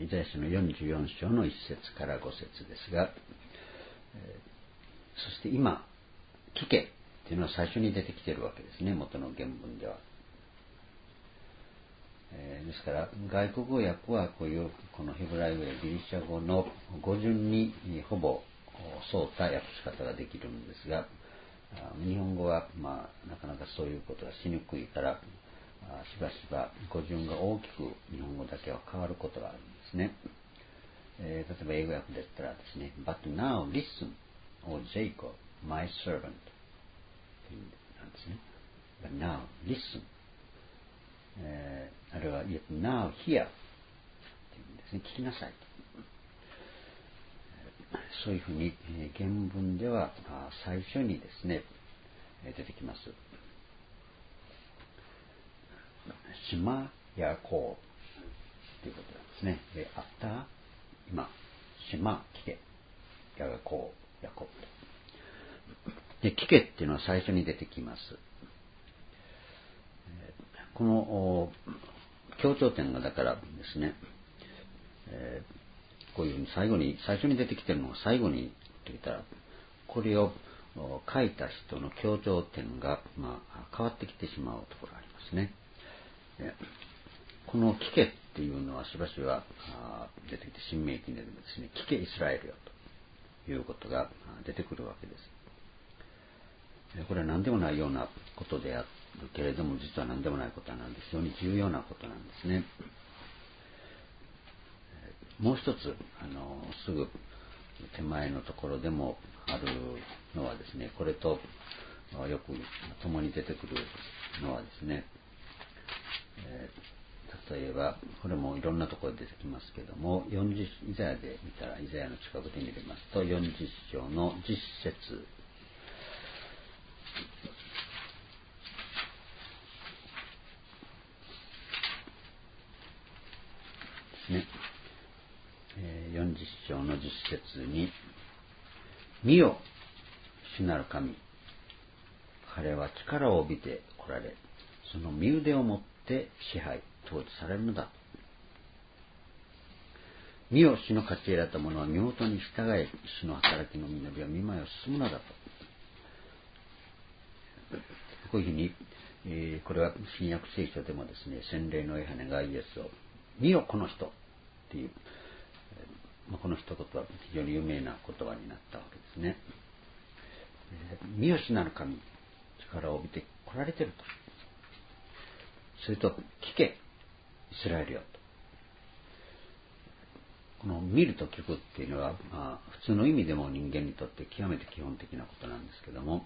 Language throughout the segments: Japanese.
イザヤ書の44章の1節から5節ですが、そして今、聞けっていうのは最初に出てきているわけですね、元の原文では。ですから外国語訳はこのヘブライ語やギリシャ語の語順にほぼ沿った訳し方ができるんですが、日本語はなかなかそういうことがしにくいから、しばしば語順が大きく日本語だけは変わることがあるんですね。例えば英語訳でしたらですね、But now listen, O Jacob, my servant っていうんですね。But now listen、あるいは Yet now hear っていうんですね。聞きなさいと。そういうふうに原文では最初にですね出てきます。シマヤコウということなんですね。で、あった今、シマ聞け、ヤコウ、ヤコウ。で、聞けっていうのは最初に出てきます。この強調点がだからですね、こういうふうに最初に出てきているのが最後にといったら、これを書いた人の強調点が、変わってきてしまうところがありますね。この聞けっていうのはしばしば出てきて、新明記でですね、聞けイスラエルよということが出てくるわけです。これは何でもないようなことであるけれども、実は何でもないことなんで非常に重要なことなんですね。もう一つすぐ手前のところでもあるのはですね、これとよく共に出てくるのはですね、例えばこれもいろんなところで出てきますけども、イザヤで見たら、イザヤの近くで見れますと40章の10節ですね。40章の10節に、見よ、主なる神、彼は力を帯びて来られ、その身腕をもって支配統治されるのだ。見よ、主の勝ち得られた者は身元に従い、主の働きの実りは見舞いを進むのだと。こういうふうに、これは新約聖書でもですね、洗礼のヨハネがイエスを見よこの人っていう、この一言は非常に有名な言葉になったわけですね。見よ主なる神、力を帯びて来られていると。それと聞けイスラエルよと。この見ると聞くっていうのは、普通の意味でも人間にとって極めて基本的なことなんですけども、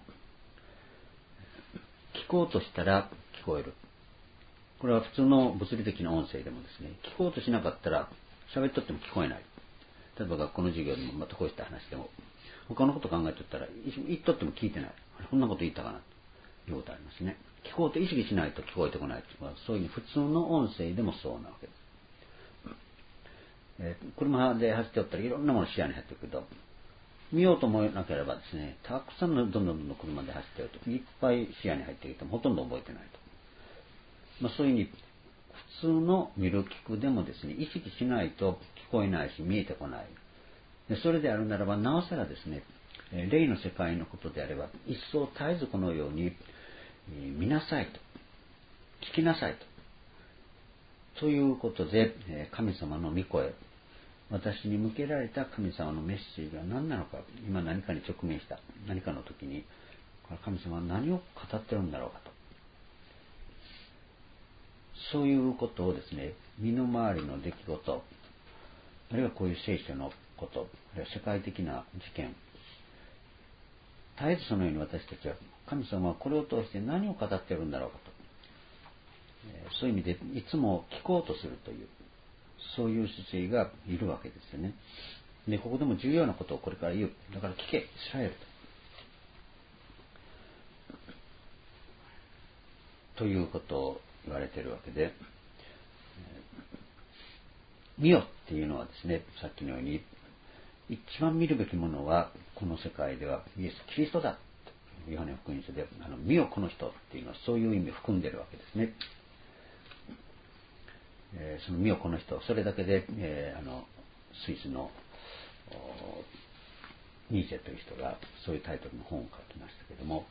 聞こうとしたら聞こえる。これは普通の物理的な音声でもですね、聞こうとしなかったら喋っとっても聞こえない。例えば学校の授業でもこうした話でも、他のこと考えとったら言っとっても聞いてない。こんなこと言ったかなということありますね。聞こうと意識しないと聞こえてこない。そういう普通の音声でもそうなわけです。車で走っておったらいろんなもの視野に入ってくると、見ようと思えなければですね、たくさんのどんどん車で走っているといっぱい視野に入ってきてもほとんど覚えてないと。そういうふうに普通の見る聞くでもですね、意識しないと聞こえないし見えてこない。それであるならばなおさらですね、霊の世界のことであれば一層絶えずこのように見なさいと、聞きなさいということで、神様の御声、私に向けられた神様のメッセージは何なのか、今何かに直面した何かの時に神様は何を語ってるんだろうかと、そういうことをですね、身の回りの出来事、あるいはこういう聖書のこと、あるいは世界的な事件、絶えずそのように私たちは神様はこれを通して何を語っているんだろうかと、そういう意味でいつも聞こうとするという、そういう姿勢がいるわけですよね。で、ここでも重要なことをこれから言う。だから聞け、イスラエルということを言われているわけで、見よっていうのはですね、さっきのように一番見るべきものはこの世界ではイエス・キリストだとヨハネ福音書で見よこの人っていうのはそういう意味を含んでいるわけですね。 その身をこの人、それだけで、スイスのニーチェという人がそういうタイトルの本を書きましたけれども、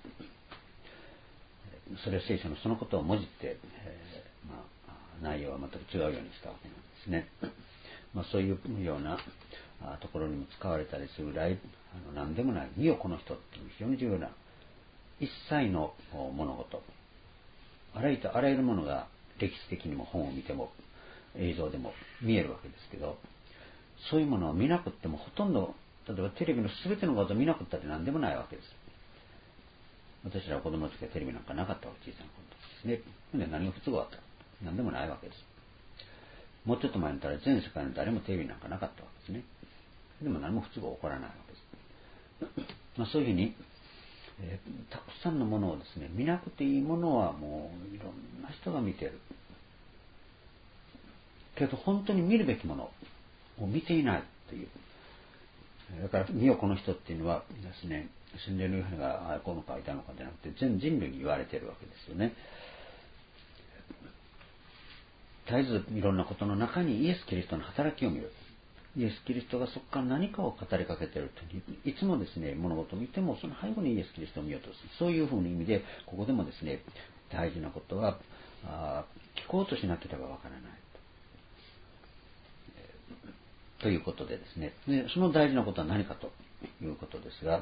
それを聖書のそのことをもじって、内容は全く違うようにしたわけなんですね。そういうようなところにも使われたりするぐらい何でもない身をこの人っていう非常に重要な一切の物事、あらゆるものが歴史的にも本を見ても映像でも見えるわけですけど、そういうものを見なくってもほとんど、例えばテレビの全ての画像を見なくったって何でもないわけです。私ら子供の時はテレビなんかなかったわけ、小さな頃ですね。で何が不都合あったか、何でもないわけです。もうちょっと前に言ったら全世界の誰もテレビなんかなかったわけですね。でも何も不都合起こらないわけです。そういうふうに、たくさんのものをですね、見なくていいものはもういろんな人が見てる。けど本当に見るべきものを見ていないという。だから見よこの人っていうのはですね、洗礼のヨハネがこうのかいたのかじゃなくて全人類に言われているわけですよね。絶えずいろんなことの中にイエス・キリストの働きを見る。イエス・キリストがそこから何かを語りかけているといつもですね、物事を見てもその背後にイエス・キリストを見ようとする。そういうふうな意味でここでもですね、大事なことは聞こうとしなければわからないということでですね、でその大事なことは何かということですが、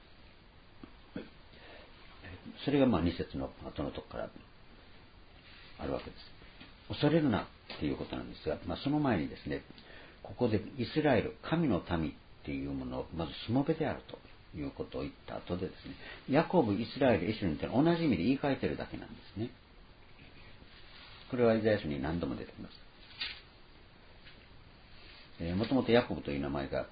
それが2節の後のとこからあるわけです。恐れるなっていうことなんですが、その前にですね、ここでイスラエル、神の民っていうものをまずしもべであるということを言った後でですね、ヤコブ、イスラエル、エシュルンって同じ意味で言い換えてるだけなんですね。これはイザヤ書に何度も出てきます。もともとヤコブという名前があって、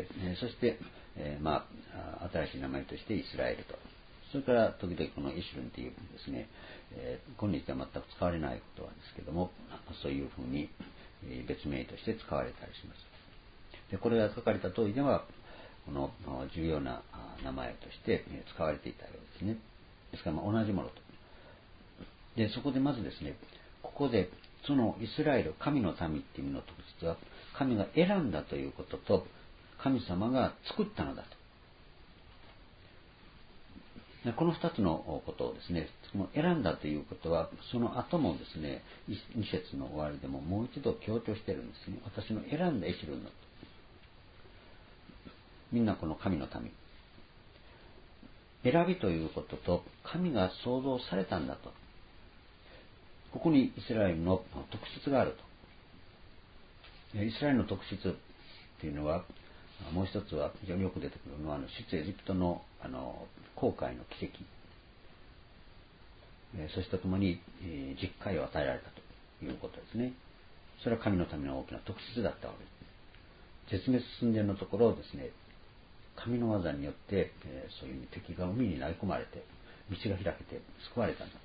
そして、新しい名前としてイスラエルと、それから時々このイシュルンというですね、今日では全く使われない言葉ですけども、そういうふうに別名として使われたりします。でこれが書かれた通りでは、この重要な名前として使われていたようですね。ですから同じものと。でそこでまずですね、ここでそのイスラエル、神の民っていう意味の特質は、神が選んだということと、神様が作ったのだと。この二つのことをですね、選んだということは、その後もですね、2節の終わりでももう一度強調しているんですね。私の選んだエシュルンの。みんなこの神の民。選びということと、神が創造されたんだと。ここにイスラエルの特質があると。イスラエルの特質っていうのは、もう一つは非常によく出てくるのは、出エジプトの航海の奇跡。そしてともに実戒を与えられたということですね。それは神のための大きな特質だったわけです。絶滅寸前のところをですね、神の技によって、そういう敵が海に投げ込まれて、道が開けて救われたんだ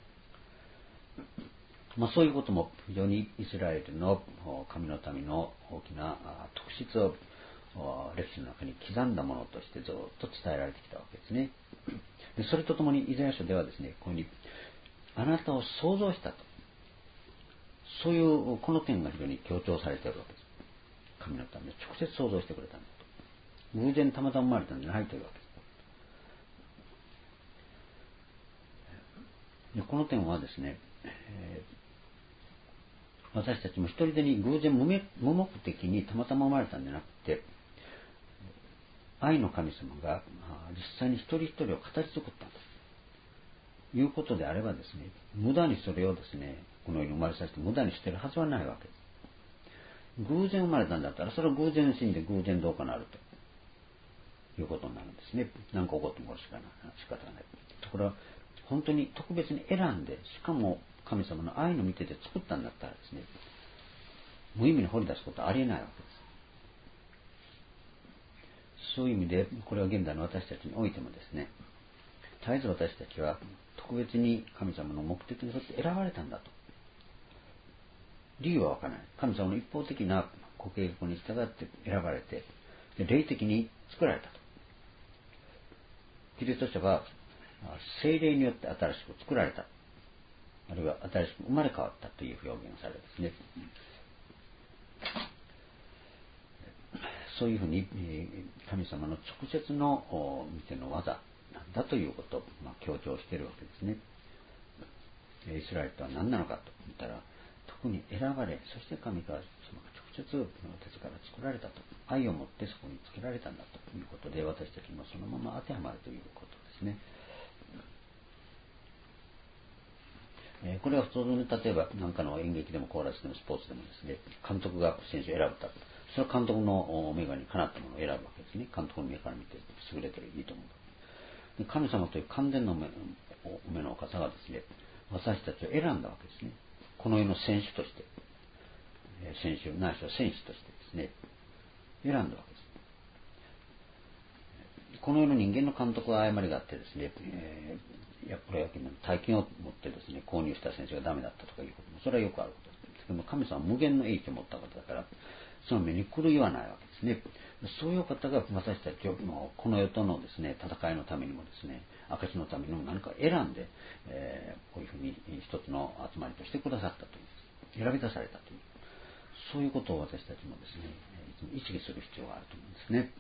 と。そういうことも非常にイスラエルの神の民の大きな特質を歴史の中に刻んだものとしてずっと伝えられてきたわけですね。でそれとともにイザヤ書ではですね、ここにあなたを創造したと、そういうこの点が非常に強調されているわけです。神の民を直接創造してくれたんだと。偶然たまたま生まれたんじゃないというわけです。でこの点はですね、私たちも一人でに偶然無目的にたまたま生まれたんじゃなくて、愛の神様が実際に一人一人を形作ったということであればですね、無駄にそれをですね、この世に生まれさせて無駄にしているはずはないわけです。偶然生まれたんだったら、それは偶然死んで偶然どうかなるということになるんですね。何か起こっても仕方がない。ところが本当に特別に選んで、しかも神様の愛の御手で作ったんだったらですね、無意味に掘り出すことはありえないわけです。そういう意味で、これは現代の私たちにおいてもですね、絶えず私たちは特別に神様の目的に沿って選ばれたんだと。理由はわからない。神様の一方的なご計画に従って選ばれて、霊的に作られたと。キリスト者は聖霊によって新しく作られたあるいは新しく生まれ変わったという表現をされですね。そういうふうに神様の直接の見ての技なんだということを強調しているわけですね。イスラエルとは何なのかと言ったら、特に選ばれ、そして神が直接手から作られたと、愛を持ってそこに作られたんだということで、私たちもそのまま当てはまるということですね。これは普通に例えば何かの演劇でもコーラスでもスポーツでもですね、監督が選手を選ぶた。それは監督の目がにかなったものを選ぶわけですね。監督の目から見て優れてるいいと思う。で神様という完全の目のお方がですね、私たちを選んだわけですね。この世の選手として、選手ないしは選手としてですね、選んだわけです。この世の人間の監督は誤りがあってですね、プロ野球の大金を持ってですね、購入した選手がダメだったとかいうことも、それはよくあることです。でも神様は無限の英知を持った方だから、その目に狂いはないわけですね。そういう方が私たちをこの世とのですね、戦いのためにもですね、証のためにも何か選んで、こういうふうに一つの集まりとしてくださったという、選び出されたという、そういうことを私たちもですね、意識する必要があると思うんですね。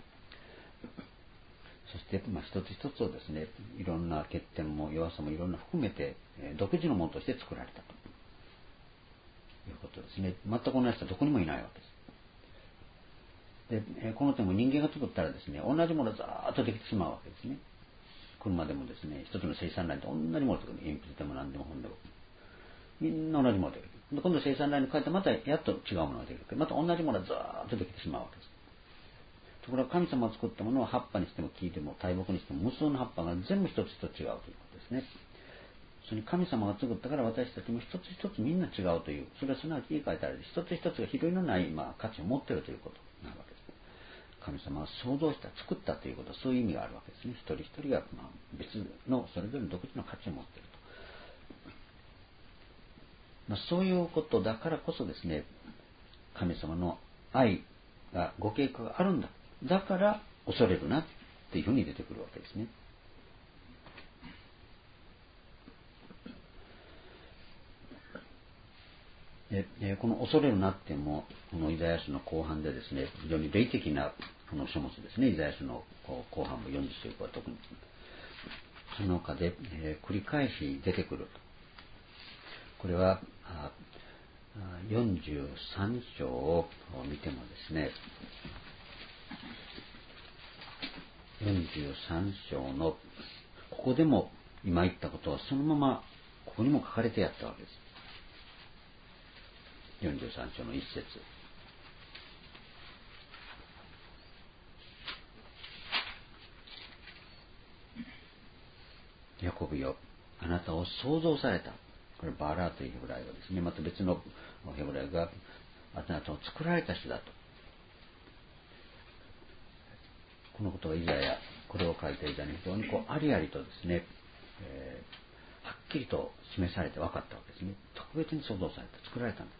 そして、一つ一つをですね、いろんな欠点も弱さもいろんな含めて、独自のものとして作られたということですね。全く同じ人はどこにもいないわけです。で、この点も人間が作ったらですね、同じものがざーっとできてしまうわけですね。車でもですね、一つの生産ラインと同じものとか、鉛筆でも何でも本でも。みんな同じものができる。今度生産ラインに変えてまたやっと違うものができる。また同じものがざーっとできてしまうわけです。ところが神様が作ったものは葉っぱにしても木でも大木にしても無数の葉っぱが全部一つ一つ違うということですね。それに神様が作ったから私たちも一つ一つみんな違うという、それはすなわち言い換えたら一つ一つが比類のない、価値を持っているということになるわけです。神様が創造した、作ったということはそういう意味があるわけですね。一人一人が別のそれぞれ独自の価値を持っていると。そういうことだからこそですね、神様の愛がご計画があるんだ。だから恐れるなっていうふうに出てくるわけですね。でこの恐れるなっていうのも、このイザヤ書の後半でですね、非常に霊的なこの書物ですね。イザヤ書の後半も40章以降は特に。その中で、繰り返し出てくる。これは43章を見てもですね、43章のここでも今言ったことはそのままここにも書かれてやったわけです。43章の一節。ヤコブよ、あなたを創造された。これバーラーというヘブライ語ですね。また別のヘブライ語があなたを作られた人だと。このことがイザヤ、これを書いたイザヤに非常にありありとですね、はっきりと示されて分かったわけですね。特別に創造された、作られたんだ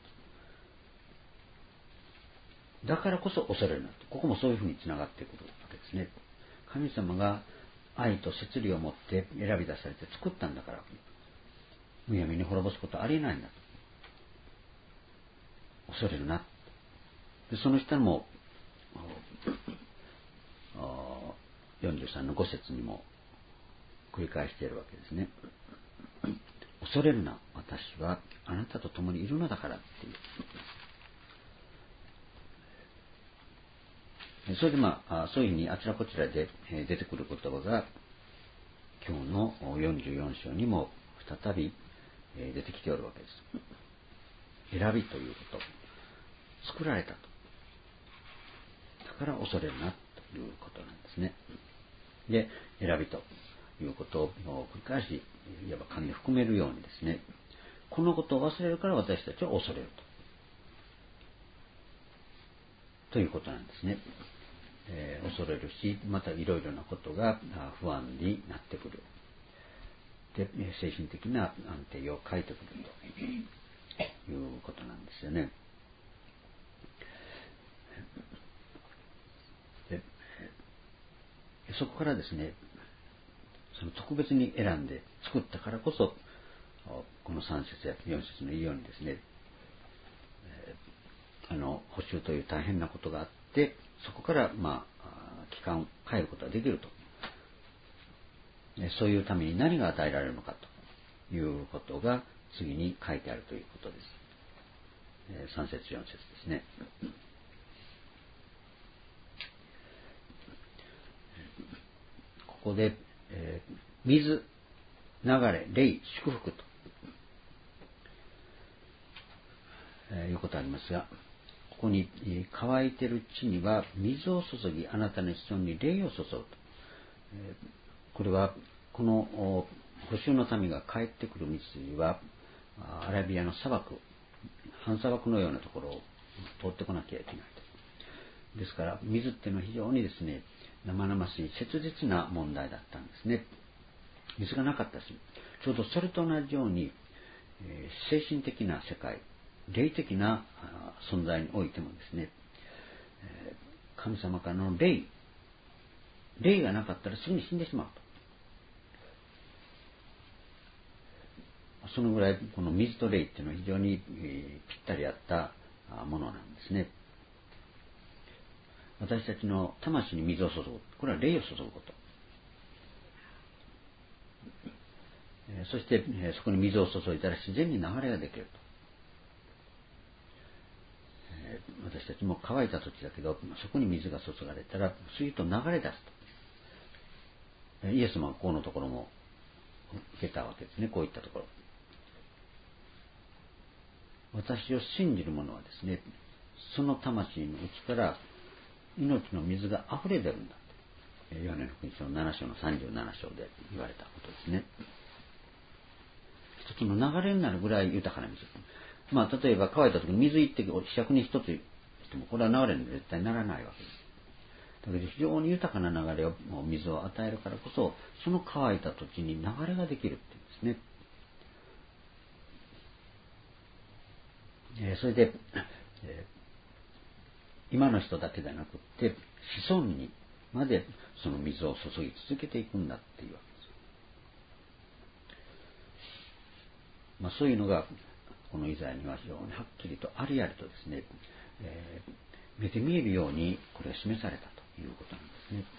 と。だからこそ恐れるなと。ここもそういうふうにつながってくるわけですね。神様が愛と摂理を持って選び出されて作ったんだから、むやみに滅ぼすことはありえないんだと。恐れるな。でその下も43の5節にも繰り返しているわけですね。恐れるな、私はあなたと共にいるのだからっていう。それでそういうふうにあちらこちらで出てくる言葉が今日の44章にも再び出てきておるわけです。選びということ、作られたと。だから恐れるなということなんですね。で、選びということを繰り返し、いわば神に含めるようにですね、このことを忘れるから私たちは恐れるということなんですね。恐れるし、またいろいろなことが不安になってくる。で、精神的な安定を欠いてくるということなんですよね。でそこからですね、その特別に選んで作ったからこそこの3節や4節の言うようにですね、補修という大変なことがあって、そこから期間を変えることができると。そういうために何が与えられるのかということが次に書いてあるということです。3節4節ですね。ここで、水、流れ、霊、祝福ということがありますが、ここに乾いている地には水を注ぎ、あなたの子孫に霊を注ぐと。これはこの補修の民が帰ってくる道筋はアラビアの砂漠、半砂漠のようなところを通ってこなきゃいけないと。ですから水っていうのは非常にですね、生々しい切実な問題だったんですね。水がなかったし、ちょうどそれと同じように、精神的な世界、霊的な存在においてもですね、神様からの霊がなかったらすぐに死んでしまうと。そのぐらいこの水と霊っていうのは非常にぴったり合ったものなんですね。私たちの魂に水を注ぐ、これは霊を注ぐこと。そしてそこに水を注いだら自然に流れができると。私たちも乾いた土地だけど、そこに水が注がれたら水と流れ出すと。イエス様はこのところも受けたわけですね。こういったところ。私を信じる者はですね、その魂の内から命の水が溢れ出るんだと。ヨハネの福音書の7章の37章で言われたことですね。一つの流れになるぐらい豊かな水。例えば乾いた時に水一滴をひしゃくに一つしても、これは流れに絶対ならないわけです。だけど非常に豊かな流れを、水を与えるからこそ、その乾いた土地に流れができるっていうんですね。それで、今の人だけではなくって子孫にまでその水を注ぎ続けていくんだっていうわけです。そういうのがこのイザヤには非常にはっきりとありありとですね、目で見えるようにこれが示されたということなん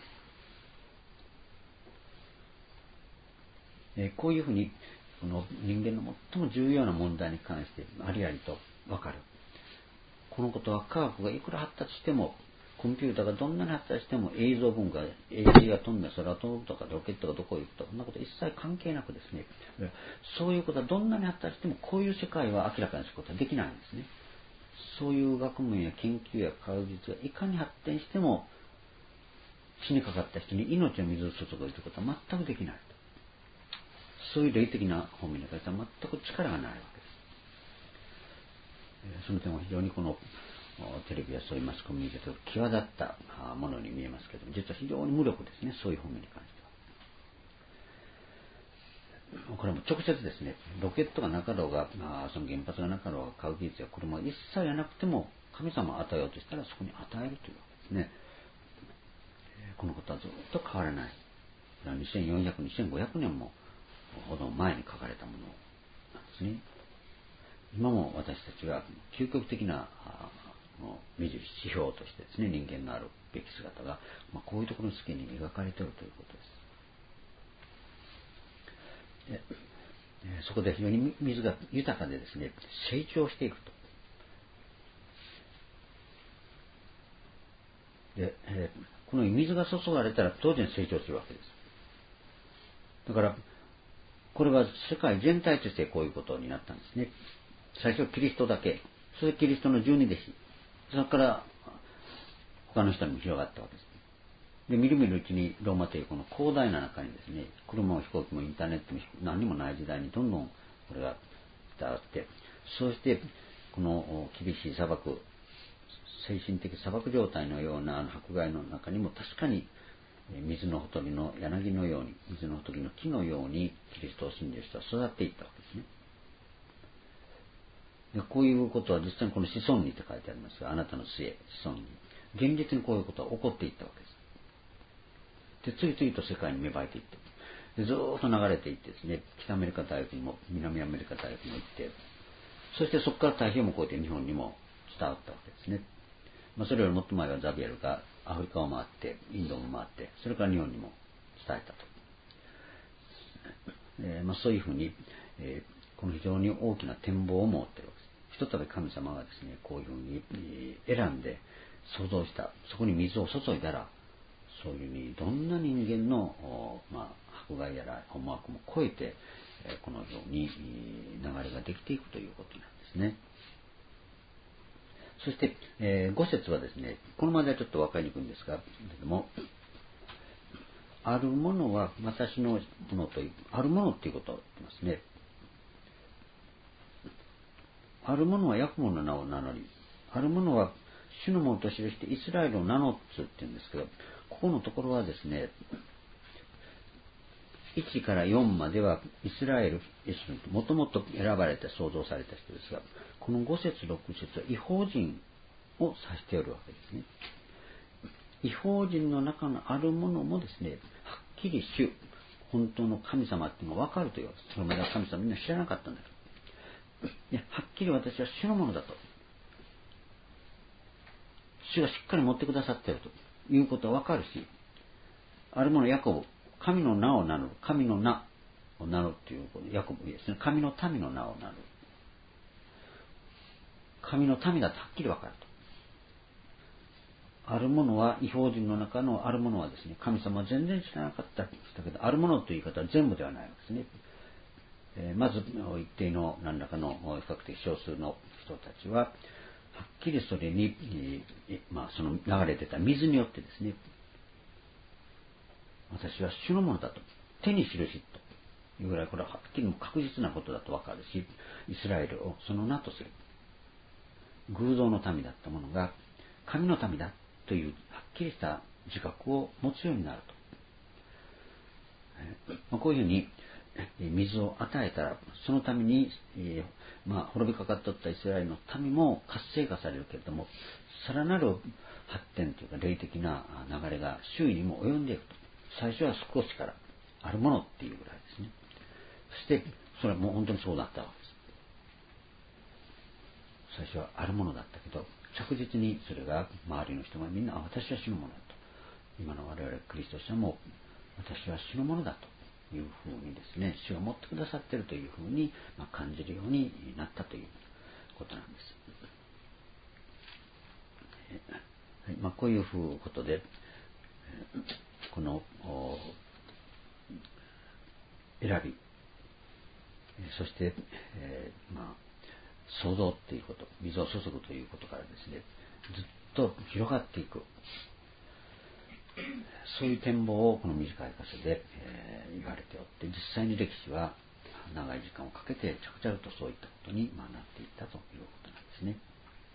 ですね。こういうふうにこの人間の最も重要な問題に関してありありと分かる。このことは科学がいくら発達しても、コンピューターがどんなに発達しても、映像文化、AT が飛んだ空を飛ぶとかロケットがどこへ行くとか、そんなこと一切関係なくですね、そういうことはどんなに発達しても、こういう世界は明らかにすることはできないんですね。そういう学問や研究や科学技術がいかに発展しても、死にかかった人に命の水を注ぐということは全くできないと。そういう霊的な方面に関しては全く力がないわけです。その点は非常にこのテレビやそういうマスコミに出て際立ったものに見えますけども、実は非常に無力ですね、そういう方面に関しては。これも直接ですね、ロケットがなかろうが、その原発がなかろうが、科学技術や車が一切やなくても、神様を与えようとしたらそこに与えるというわけですね。このことはずっと変わらない。2400、2500年もほど前に書かれたものなんですね。今も私たちは究極的な目印、指標としてですね、人間のあるべき姿が、こういうところの付けに描かれているということです。そこで非常に水が豊かでですね、成長していくと。で、この水が注がれたら当然成長するわけです。だから、これは世界全体としてこういうことになったんですね。最初はキリストだけ、それでキリストの十二弟子、それから他の人にも広がったわけです。で、みるみるうちにローマ帝国の広大な中にですね、車も飛行機もインターネットも何にもない時代にどんどんこれが伝わって、そうしてこの厳しい砂漠、精神的砂漠状態のような迫害の中にも確かに水のほとりの柳のように、水のほとりの木のようにキリストを信じる人は育っていったわけですね。でこういうことは実際にこの子孫にって書いてありますが、あなたの末、子孫に。現実にこういうことは起こっていったわけです。で、次々と世界に芽生えていって、 でずーっと流れていってですね、北アメリカ大陸にも南アメリカ大陸にも行って、そしてそこから太平洋も越えて日本にも伝わったわけですね。それよりもっと前はザビエルがアフリカを回って、インドも回って、それから日本にも伝えたと。そういうふうに、この非常に大きな展望を持っているわけです。ひとたび神様がですね、こういうふうに選んで創造した、そこに水を注いだら、そういうふうにどんな人間の、迫害やら思惑も超えて、このように流れができていくということなんですね。そして、5節はですね、このまではちょっと分かりにくいんですが、あるものは私のものという、あるものということを言ってますね。あるものはヤコブの名を名乗り、あるものは主のものと記してイスラエルを名乗つって言うんですけど、ここのところはですね、1から4まではイスラエル、もともと選ばれて創造された人ですが、この5節6節は異邦人を指しておるわけですね。異邦人の中のあるものもですね、はっきり主、本当の神様っていうのが分かるというわけです。それまでは神様みんな知らなかったんだけど、はっきり私は主のものだと。主がしっかり持ってくださっているということは分かるし、あるものヤコブ、神の名を名乗る、神の名を名乗るというヤコブですね、神の民の名を名乗る。神の民だとはっきり分かると。あるものは異邦人の中のあるものはですね、神様は全然知らなかったけど、あるものという言い方は全部ではないわけですね。まず一定の何らかの比較的少数の人たちははっきりそれに、その流れてた水によってですね、私は主のものだと手に印というぐらい、これははっきり確実なことだと分かるし、イスラエルをその名とする偶像の民だったものが神の民だというはっきりした自覚を持つようになると。こういうふうに水を与えたら、そのために、滅びかかっとったイスラエルの民も活性化されるけれども、さらなる発展というか霊的な流れが周囲にも及んでいくと。最初は少しからあるものっていうぐらいですね。そしてそれはもう本当にそうだったわけです。最初はあるものだったけど、着実にそれが周りの人がみんな、私は主のものだと。今の我々クリスト者も私は主のものだというふうにですね、主が持ってくださっているというふうに感じるようになったということなんです。こういうことで、この選び、そして、創造っていうこと、水を注ぐということからですね、ずっと広がっていく、そういう展望をこの短い箇所で、言われておって、実際に歴史は長い時間をかけて着々とそういったことになっていったということなんですね。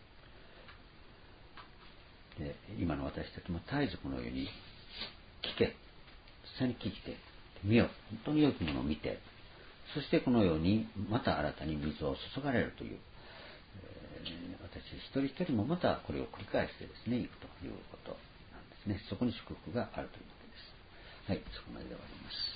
で、今の私たちも絶えずこのように聞け、実際に聞いて見よ、本当に良きものを見て、そしてこのようにまた新たに水を注がれるという、私一人一人もまたこれを繰り返してですね、いくということなんですね。そこに祝福があるということです。はい、そこまでで終わります。